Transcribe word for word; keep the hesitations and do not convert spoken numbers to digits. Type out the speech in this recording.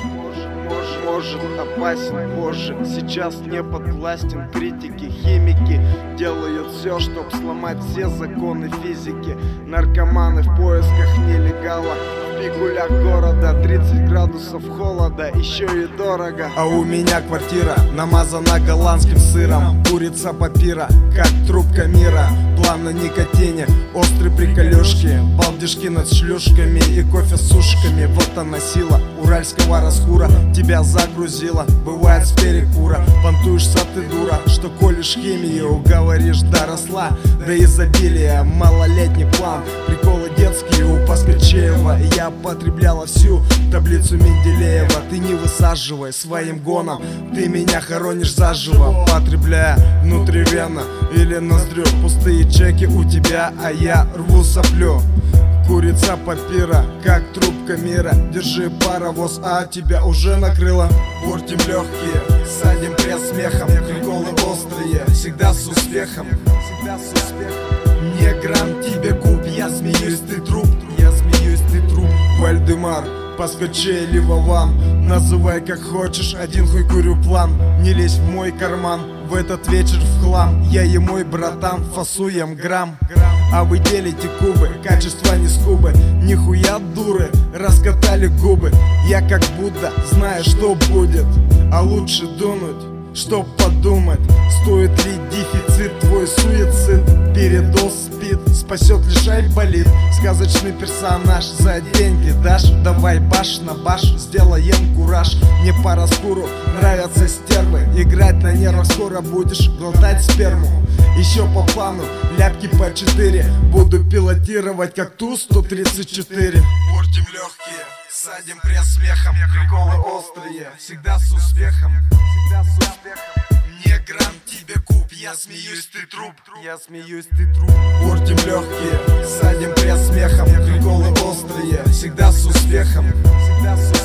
может, может опасен позже. Сейчас не подвластен критики. Химики делают все, чтоб сломать все законы физики. Наркоманы в поисках нелегала, в пикулях города тридцать градусов холода, еще и дорого. А у меня квартира намазана голландским сыром. Курица папира, как трубка мира. План на никотине, острые приколюшки, балдежки над шлюшками и кофе с ушками. Вот она сила уральского раскура, тебя загрузила, бывает с перекура. Понтуешься ты, дура, что колешь химию, говоришь, доросла до изобилия. Малолетний план, приколы детские у Паскачеева. Я потребляла всю таблицу Менделеева. Ты не высаживай своим гоном, ты меня хоронишь заживо, потребляя внутривенно или ноздрю. Пустые чеки у тебя, а я рву соплю. Курица папира, как трубка мира. Держи паровоз, а тебя уже накрыло. Портим легкие, садим пресс смехом. Приколы острые, всегда с успехом. Всегда с успехом. Не грамм тебе губ, я смеюсь, ты труп. Я смеюсь, ты труп. Вальдемар, Паскачей или Вован, называй как хочешь, один хуй курю план. Не лезь в мой карман, в этот вечер в хлам. Я и мой братан фасуем грамм. А вы делите кубы, качество не скубы. Нихуя дуры, раскатали губы. Я как Будда, знаю, что будет. А лучше дунуть, чтоб подумать, стоит ли дефицит твой суицид. Передоз спит, спасет лишь айболит. Сказочный персонаж, за деньги дашь. Давай баш на баш, сделаем кураж. Мне по раскуру нравятся стервы. Играть на нервах скоро будешь глотать сперму. Еще по плану, ляпки по четыре. Буду пилотировать как Ту сто тридцать четыре. Портим легкие, садим пресс смехом. Приколы острые, всегда с успехом. Всегда с успехом. Не грамм тебе куб, я смеюсь, ты труп. Я смеюсь, ты труп. Портим легкие, садим пресс смехом. Приколы острые, всегда с успехом. Всегда с успехом.